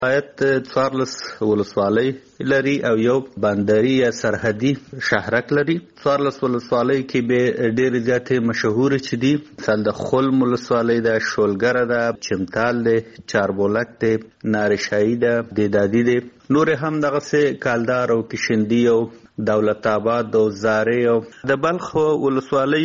ولایت 14 ولسوالۍ لري او یو بندري یا سرحدي شهرک لري. 14 ولسوالۍ کې به ډېرې زیاتې مشهور چې دي مثال د خلم ولسوالۍ ده، شولګره ده، چمتال ده، چاربولک ده، نارشایی ده، دیدادي ده. نور هم دغسې کالدار او کشندي او دولت آباد او زارې او د بلخ ولسوالۍ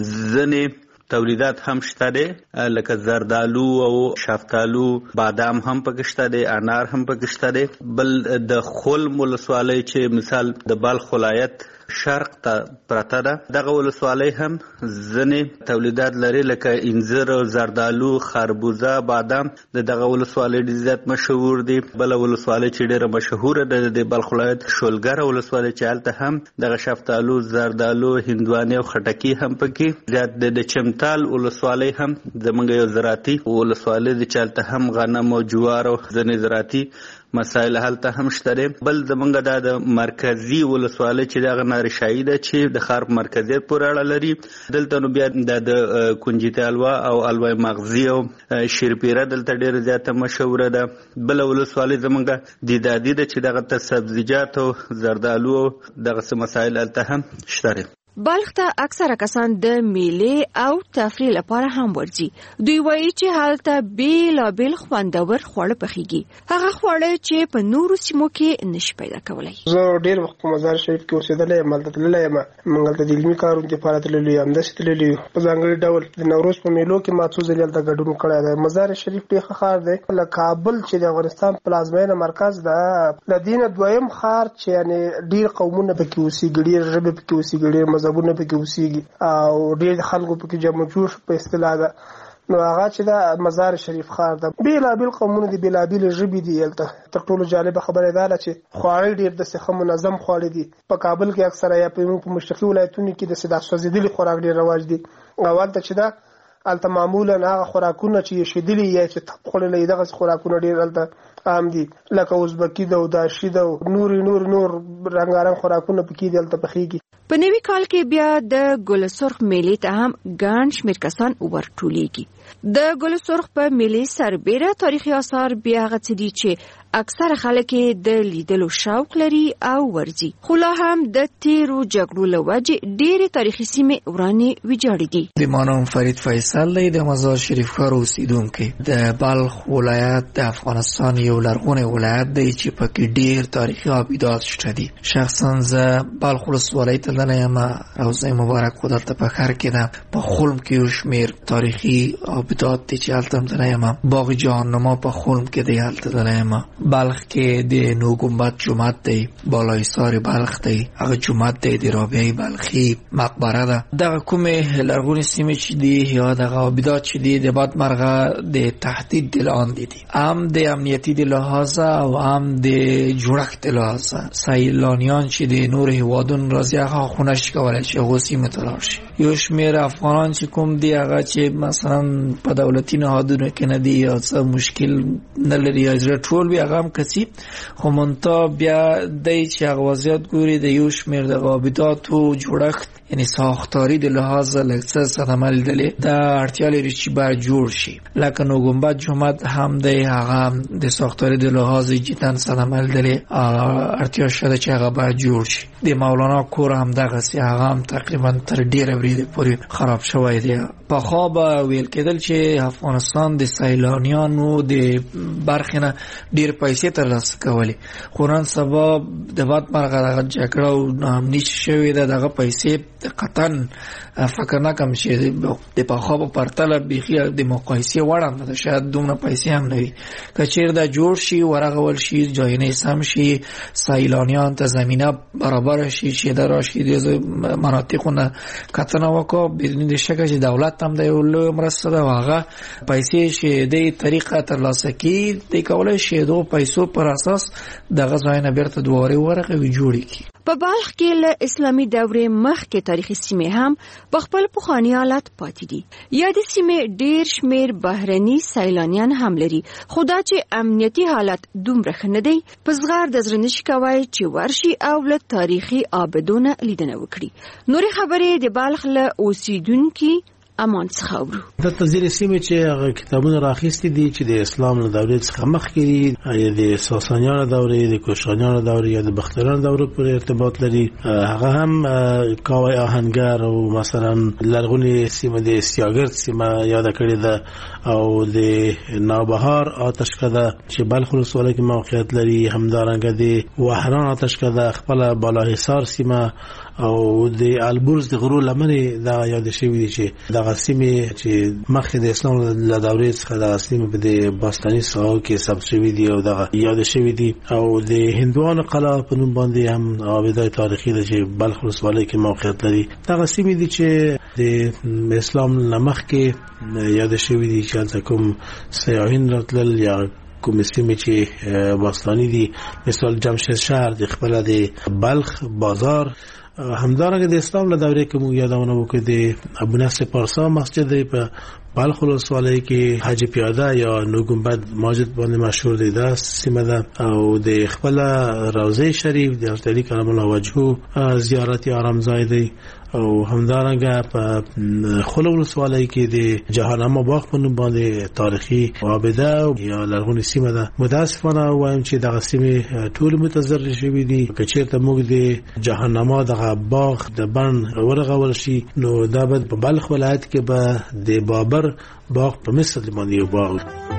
ځینې تولیدات هم شته دي لکه زردالو او شفتالو، بادام هم پکې شته دي، انار هم پکې شته دي. بل د خلم ولسوالۍ چې مثال د بلخ ولایت شرق ته پرته ده، دغه ولسوالۍ هم ځینې تولیدات لري لکه انځر، زردالو، خربوزه، بادام د دغه ولسوالۍ ډېر زیات مشهور دي. بله ولسوالۍ چې ډېره مشهوره ده د بلخ ولایت شولګره ولسوالۍ چې هلته هم دغه شفتالو، زردالو، هندوانې او خټکي هم پکې زیات دي. د چمتال ولسوالۍ هم زموږ یو زراعتي ولسوالۍ ده چې هلته هم غنم او جوار او ځینې زراعتي مسایل هلته هم شته دي. بل زمونږ د مرکزي ولسوالۍ چې دغه نارشایی ده چې د ښار په مرکزیت پورې اړه لري. دلته نو بیا د کنجدي الوا او الوای مغزي او شیرپیره دلته ډېره زیاته مشهوره ده. بله ولسوالۍ زمونږ دیدادي ده چې دغه ته سبزیجات او زردالو او دغسې مسایل هلته هم شته دي. بلخ ته اکثره کسان د میلې او تفریح لپاره هم ورځي. دوی وایي چې هلته بیلابیل خوندور خواړه پخیږي، هغه خواړه چې په نورو سیمو کې نشي پیدا کولی. زه ډېر وخت په مزار شریف کې اوسېدلی یم، هلته تللی یم. موږ هلته د علمي کارونو دپاره تللي یو، همداسې تللي یو. په ځانګړي ډول د نوروز په میلو کې ما څو ځلې هلته ګډون کړی دی. مزار شریف ډېر ښه ښار دی. له کابل چې د افغانستان پلازمینه مرکز ده، له دې نه دویم ښار چې یعنې ډېر قومونه پکې اوسېږي، ډېر ژبې پکې اوسېږي، ډېر مذهبونه پکې اوسېږي او ډېر خلکو پکې جمع جوړ په اصطلاح ده. نو هغه چې دا مزار شریف ښار ده، بیلابیل قومونه دي، بیلابیل ژبې دي. هلته تر ټولو جالبه خبره دا ده چې خواړه ډېر داسې ښه منظم خواړه دي. په کابل کې اکثره یا په مشرقي ولایتونو کې داسې دا سوځېدلي خوراک ډېر رواج دي. او هلته چې دا هلته معمولا هغه خوراکونه چې شیدلي یا چې تپ خوړلی دغسې خوراکونه ډېر هلته عام دي، لکه ازبکي ده او داشي ده او نور رنګارنګ خوراکونه پکې دي هلته پخېږي. په نوي کال کې بیا د ګل سرخ میلې ته هم ګڼ شمېر کسان ورټولېږي. د ګل سرخ په میلې سربیره تاریخي آثار بیا هغه څه دي چې اکثره خلک د لیدلو شوق لري او ورځي. خو لا هم د تیرو جګړو له وجې ډېرې تاریخي سیمې ورانې ویجاړې دي. د ما نوم فرید فیصل دی، د مزار شریف ښار اوسېدونکی. د بلخ ولایت د افغانستان یو لرغونی ولایت دی چې پکې ډېر تاریخي آبدات شته دي. شخصا زه بلخ ولسوالۍ ته تللی یم، روضه مبارک خو دلته په ښار کې ده. په خلم کې یو شمېر تاریخي آبدات دی چې هلته هم تللی یم. باغ جهاننما په خلم کې دی، هلته تللی یم. بلخ کې د نو ګنبد جومات دی، بالای سار بلخ دی، هغه جومات دی د رابعه بلخي، مقبره ده. دغه کومې لرغونې سیمې چې دي یا دغه آبدات چې دي د باد مرغه د تهدید د لاندې دي، هم د امنیتي د لحاظه او هم د جوړښت د لحاظه. سیلانیان چې د نور هیوادونو راځي هغه خو نشي کولی چې هغو سیمو ته لاړ شي. یو شمېر افغانان چې کوم دي هغه چې مثلا په دولتي نهادونو کې نه دي یا څه مشکل نه لري یا زړه ټول وي، هغه هم کسي. خو منتها بیا دی چې هغه وضعیت ګوري د یو شمېر د آبداتو جوړښت یعنی ساختاري د لحاظه لږ څه صدمه لیدلې، دا اړتیا لري چې باید جوړ شي. لکه نو ګنبد جومات هم دی، هغه د ساختاري د لحاظه جدا صدمه لیدلې، اړتیا شته چې هغه باید جوړ شي. د مولانا کور هم دغسې، هغه هم تقریبا تر ډېره بریده پورې خراب شوی دی. پخوا به ویل کېدل چې افغانستان د سیلانیانو د برخې نه ډېر پیسې ترلاسه کولې، خو نن سبا د باد مرغه دغه جګړه او ناامني شوې ده، دغه پیسې قطعا فکر نه کوم چې د پخوا په پرتله بیخي د مقایسې وړ هم نه ده، شاید دومره پیسې هم نه وي. که چېرې دا جوړ شي، ورغول شي، جایونه سم شي، سیلانیان ته زمینه برابر شي چې د راشي د مناطقو نه کتنه وکړو، بدون د شکه چې دولت هم د یو لوی مرسته ده، هغه پیسې چې د طریقه ترلاسه کړي د کولی شي د پیسو پر اساس دغه ځایونه بیرته دوباره ورغوي جوړې کړي. په بلخ کې له اسلامي دورې مخکې تاریخي سیمې هم په خپل پخواني حالت پاتې دي. یادې سیمې ډېر شمېر بهرني سیلانیان هم لري، خو دا چې امنیتي حالت دومره ښه نه دی، په زغر د زړه نشي کوی چې ورشي او له تاریخي آبدونه لیدنه وکړي. نورې خبرې د بلخ له اوسیدونکي امان څخه اورو. د تزیر سیمه چې کتابونه راخېستي دي چې د اسلام له دورې څخه مخکې یا د ساسانیانو دورې، د کوشانیانو دورې یا د بختیانو دورې پورې ارتباط لري. هغه هم کاوی آهنګر او مثلا لرغونې سیمه د سیاګرد سیمه یاد کړې ده او د نوبهار آتشکده چې بلخ ولسوالۍ کې موقعیت لري، همدارنګه د وحران آتشکده، خپل بالاحصار سیمه او د البرز د غرو لمنې دا یاد شوی دي چې دغه سیمې چې مخکې د اسلام له دورې څخه دغه سیمې په د باستاني ساحو کې ثبت شوي دي او دغه یاد شوی دي. او د هندوانو قلعه په نوم باندې هم آبادی تاریخي ده چې بلخ ولسوالۍ کې موقعیت لري. دغه سیمې دي چې د اسلام له مخکې یاد شوی دي چې هلته کوم سیاحین راتلل یا کوم سیمې چې باستاني دي، مثال جمشید شهر د خپل د بلخ بازار. همدارنګه د اسلام له دورې کې موږ یادونه وکړو د ابو نصر پارسا مسجد په بلخ ولسوالۍ کې حج پیاده یا نو ګنبد مسجد باندې مشهور دی، دا سیمه ده. او د خپل روضه شریف د حضرت علی کرم الله وجهه زیارت آرامځای دی. او همدارنګه په خلو ولسوالۍ کې د جهانما باغ په نوم باندې تاریخي آباده یا لرغونې سیمه ده. متاسفانه وایم چې دغه سیمې ټول متضرر شوي دي. که چېرته موږ د جهانما دغه باغ د بڼ ورغول شي نو دا به په بلخ ولایت کې به د بابر باغ په مثل باندې یو باغ.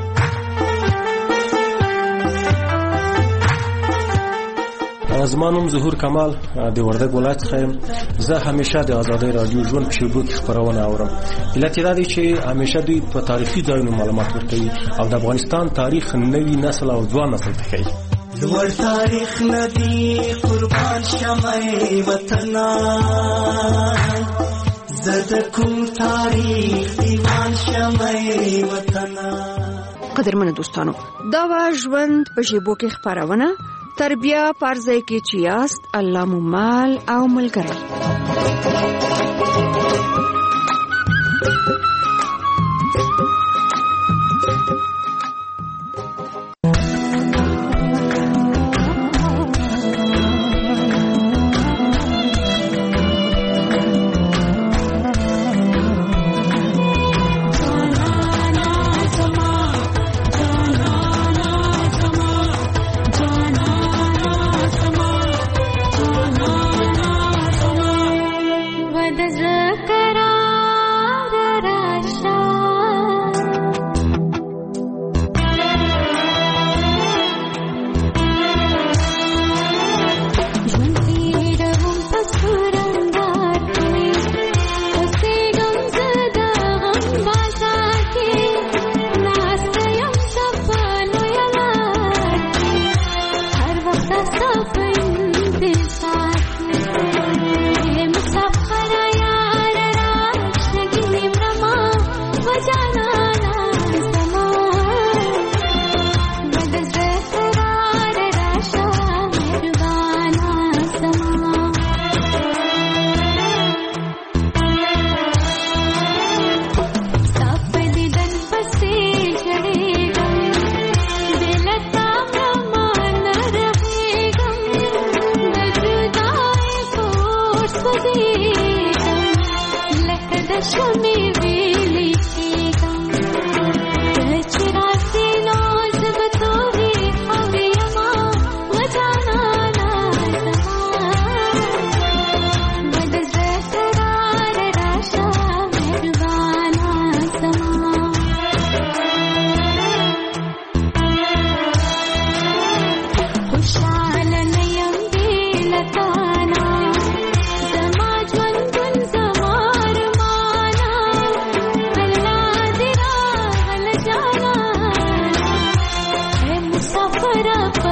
زما نوم ظهور کمال د وردګ ولایت څخه یم. زه همیشه د آزادۍ رادیو ژوند په شیبو کې خبرونه اورم. علت یې دا دی چې همیشه دوی په تاریخي ځایونو معلومات ورکوي او د افغانستان تاریخ نوي نسل او ځوان نسل ته ښیي. لوړ تاریخ ندی قربان شمع وطنا، زد کوم تاریخ دیوان شمع وطنا. قدرمنو دوستانو، دا و ژوند په شیبو کې خبرونه تربیه پرځای کې چې یاست الله مو مال او ملګری. Put up